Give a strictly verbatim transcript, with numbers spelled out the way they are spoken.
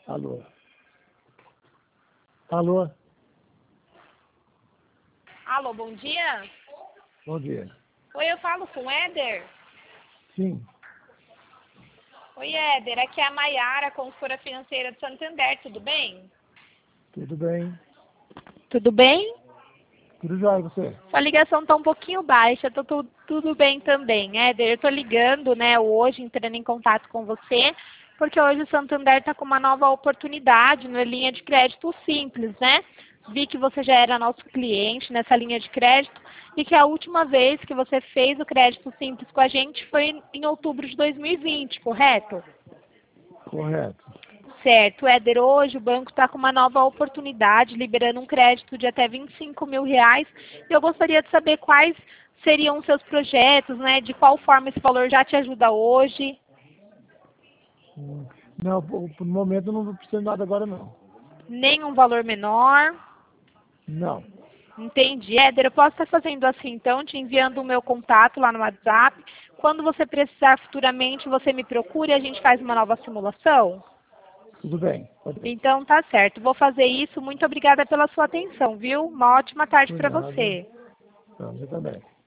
Alô? Alô? Alô, bom dia. Bom dia. Oi, eu falo com o Éder. Sim, Oi, Éder, aqui é a Maiara, consultora financeira de Santander, tudo bem? tudo bem? Tudo bem? Tudo jóia, e você? Sua ligação está um pouquinho baixa, tô, tu- tudo bem também, Éder. Eu estou ligando, né, hoje, entrando em contato com você, porque hoje o Santander está com uma nova oportunidade na linha de crédito simples, né? Vi que você já era nosso cliente nessa linha de crédito e que a última vez que você fez o crédito simples com a gente foi em outubro de dois mil e vinte, correto? Correto. Certo, Éder, hoje o banco está com uma nova oportunidade, liberando um crédito de até vinte e cinco mil reais. E eu gostaria de saber quais seriam os seus projetos, né? De qual forma esse valor já te ajuda hoje. Hum, Não, por, por momento eu não vou precisar de nada agora, não. Nenhum valor menor. Não. Entendi. Éder, eu posso estar fazendo assim, então, te enviando o meu contato lá no WhatsApp. Quando você precisar futuramente, você me procura e a gente faz uma nova simulação? Tudo bem, pode ser. Então, tá certo. Vou fazer isso. Muito obrigada pela sua atenção, viu? Uma ótima tarde Por para nada. você. Pra você também.